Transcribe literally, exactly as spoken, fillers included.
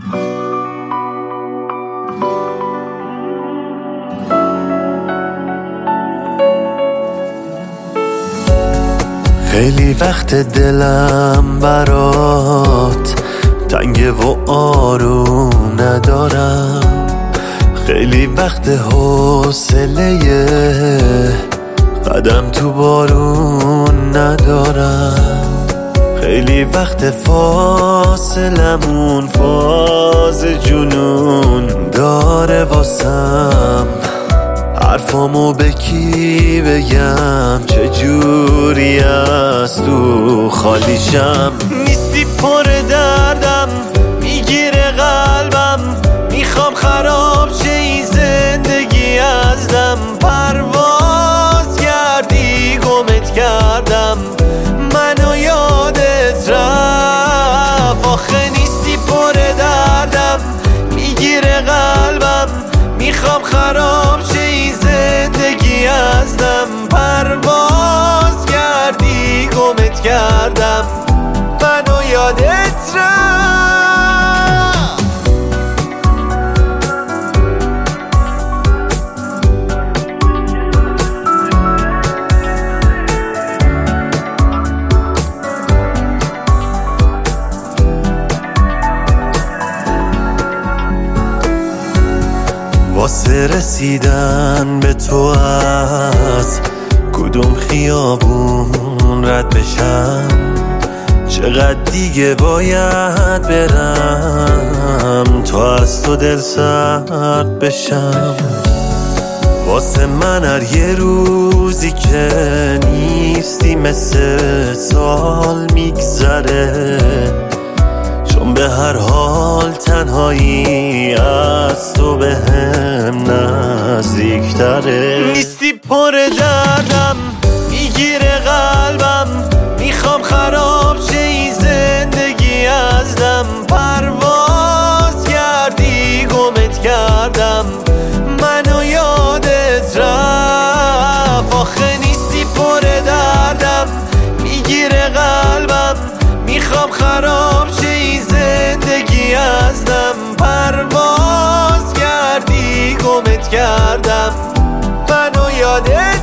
خیلی وقت دلم برات تنگه و آروم ندارم، خیلی وقت حوصله قدم تو بارون ندارم، خیلی وقت فاصلمون فاز جنون داره واسم، حرفامو به کی بگم چه جوری از تو خالیشم. نیستی پر دردم میگیره قلبم، میخوام خراب شه این زندگی ازدم، پرواز کردی گمت کردم منو یادت رفت، آخه نیستی پر دردم میگیره قلبم، میخوام خراب شه این زندگی ازدم، پرواز کردی گمت کردم منو یادت رفت. واسه رسیدن به تو از کدوم خیابون رد بشم، چقدر دیگه باید برم تا از تو دل سرد بشم، واسه من هر یه روزی که نیستی مثل سال میگذره، چون به هر حال تنهایی از تو به هم نزدیکتره. نیستی پر دردم میگیره قلبم، میخوام خراب شه این زندگی ازدم، پرواز کردی گمت کردم منو یادت رفت، آخه نیستی پر دردم میگیره قلبم، میخوام خراب شه این زندگی ازدم، پرواز کردی گمت کردم منو یادت